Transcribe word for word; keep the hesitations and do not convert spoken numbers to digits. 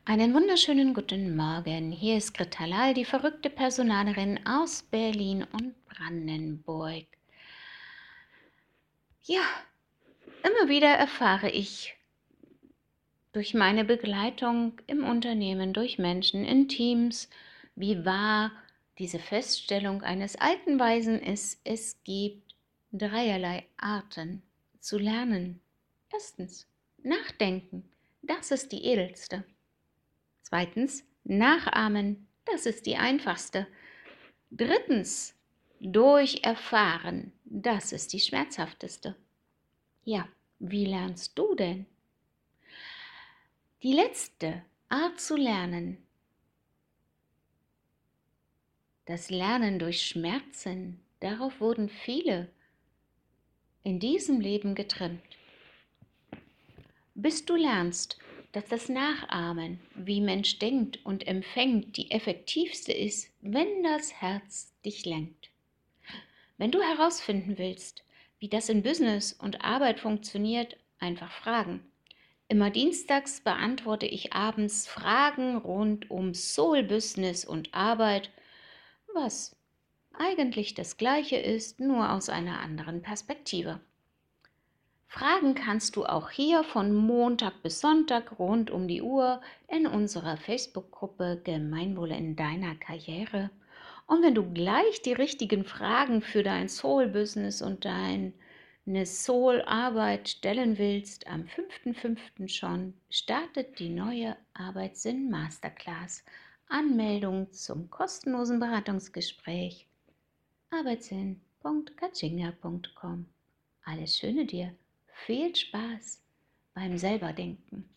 Einen wunderschönen guten Morgen. Hier ist Greta Lal, die verrückte Personalerin aus Berlin und Brandenburg. Ja, immer wieder erfahre ich durch meine Begleitung im Unternehmen, durch Menschen, in Teams, wie wahr diese Feststellung eines alten Weisen ist. Es gibt dreierlei Arten zu lernen. Erstens, nachdenken. Das ist die edelste. Zweitens, nachahmen, das ist die einfachste. Drittens, durch Erfahren, das ist die schmerzhafteste. Ja, wie lernst du denn? Die letzte Art zu lernen, das Lernen durch Schmerzen, darauf wurden viele in diesem Leben getrimmt. Bis du lernst, dass das Nachahmen, wie Mensch denkt und empfängt, die effektivste ist, wenn das Herz dich lenkt. Wenn du herausfinden willst, wie das in Business und Arbeit funktioniert, einfach fragen. Immer dienstags beantworte ich abends Fragen rund um Soul Business und Arbeit, was eigentlich das Gleiche ist, nur aus einer anderen Perspektive. Fragen kannst du auch hier von Montag bis Sonntag rund um die Uhr in unserer Facebook-Gruppe Gemeinwohl in deiner Karriere. Und wenn du gleich die richtigen Fragen für dein Soul-Business und deine Soul-Arbeit stellen willst, am fünften fünften schon startet die neue Arbeitssinn Masterclass. Anmeldung zum kostenlosen Beratungsgespräch arbeitssinn punkt katschinga punkt com. Alles Schöne dir! Viel Spaß beim Selberdenken.